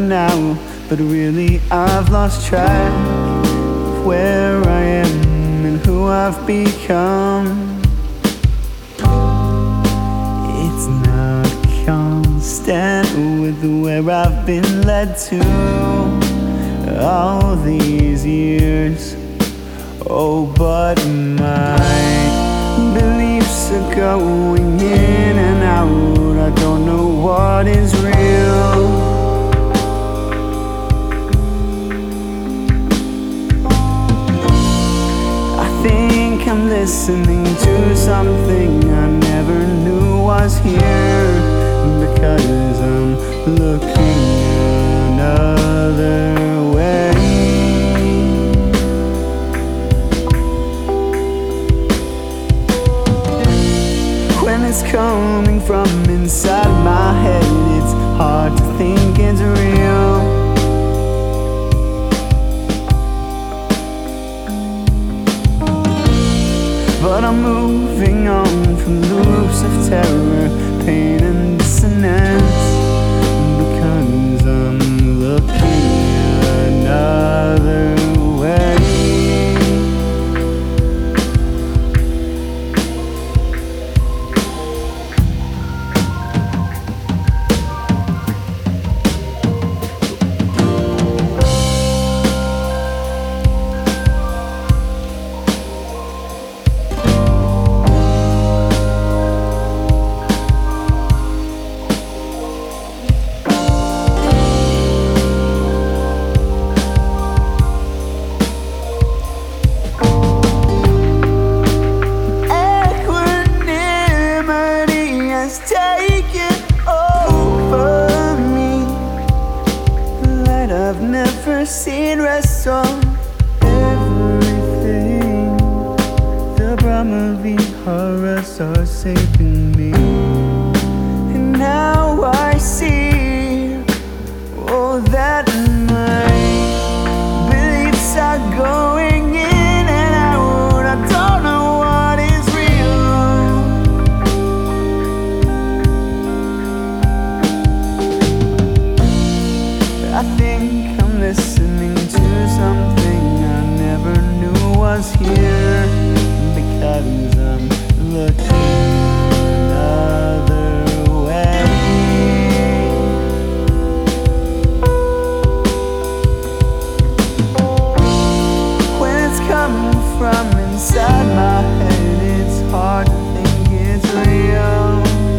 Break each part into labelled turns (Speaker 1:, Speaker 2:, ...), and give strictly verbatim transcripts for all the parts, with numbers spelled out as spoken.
Speaker 1: now, but really I've lost track of where I am and who I've become. It's not constant with where I've been led to all these years. Oh, but my beliefs are going in and out. I don't know what is real. I think I'm listening to something I never knew was here, because I'm looking another way. When it's coming from inside my head, it's hard to think it's real. But I'm moving on from loops of terror, pain and dissonance, because I'm looking another way. Taken over me, the light I've never seen rests on everything. The Brahma-viharas are saving me, and now I see, oh, that my beliefs are going in and out. I don't know what is real. I think I'm listening to something I never knew was here, because I'm looking another way. When it's coming from inside my head, it's hard to think it's real.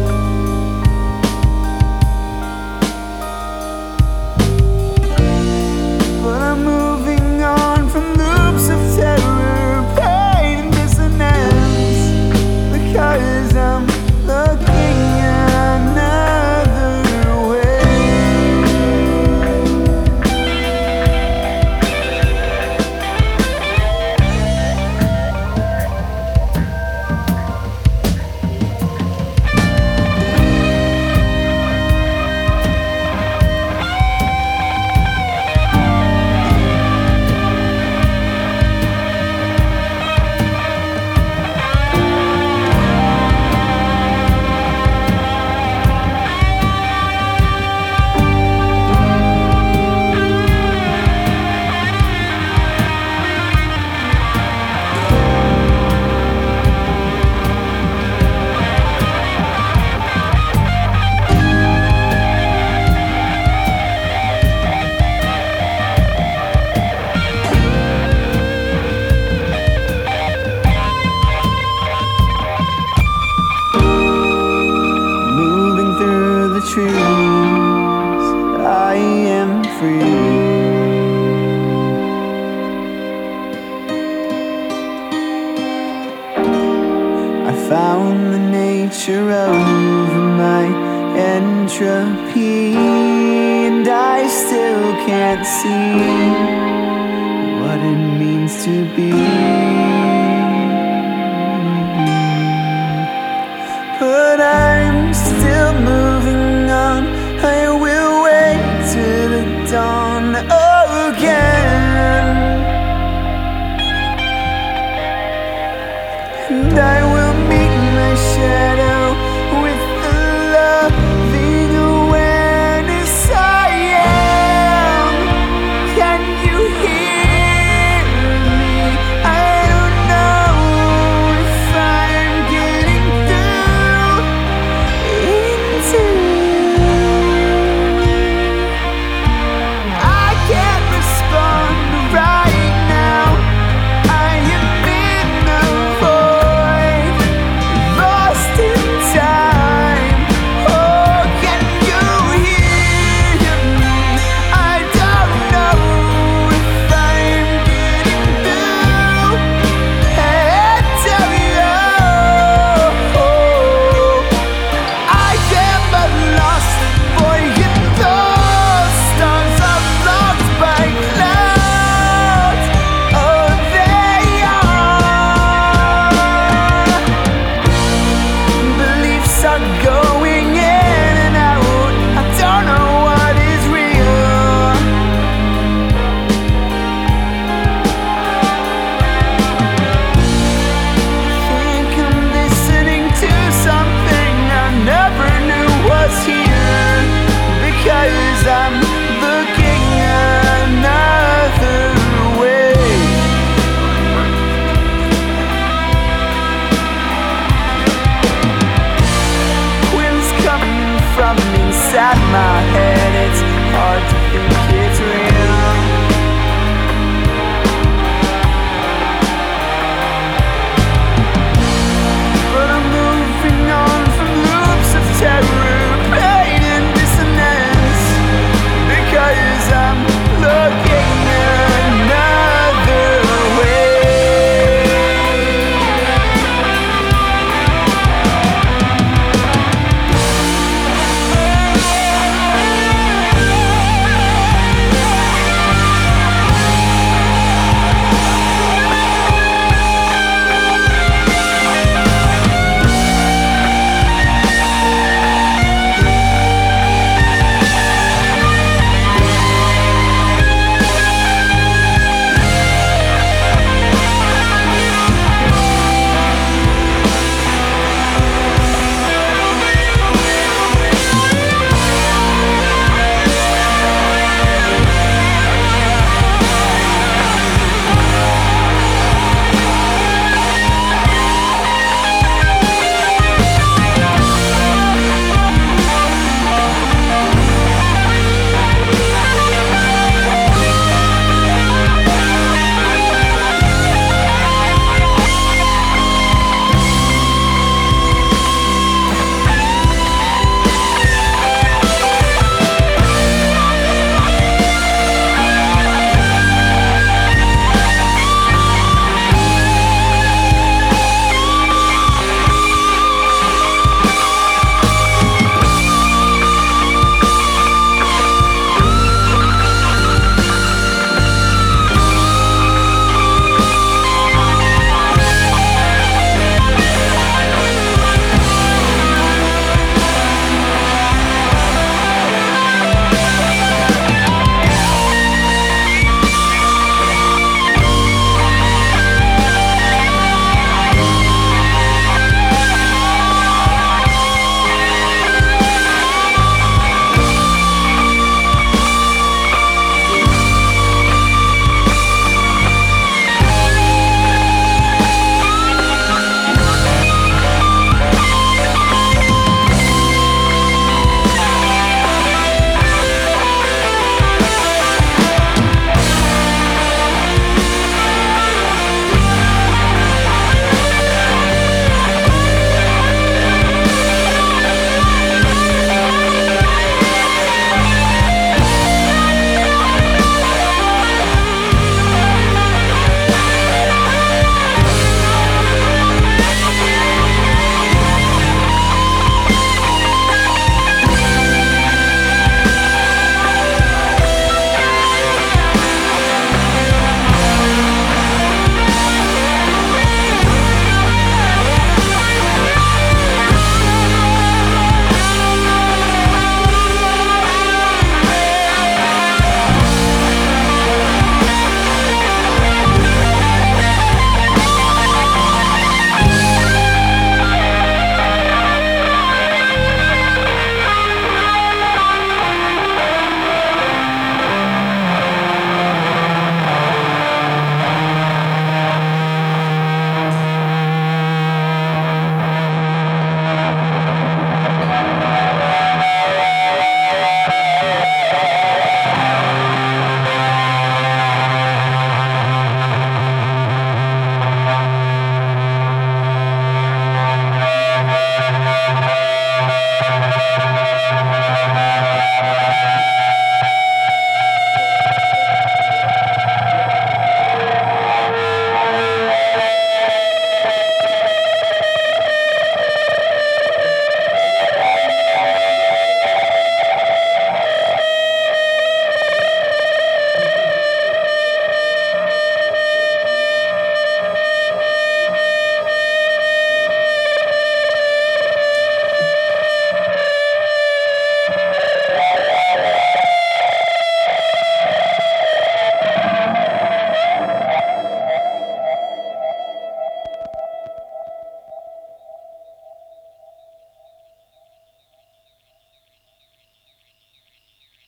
Speaker 1: Trees, I am free. I found the nature of my entropy, and I still can't see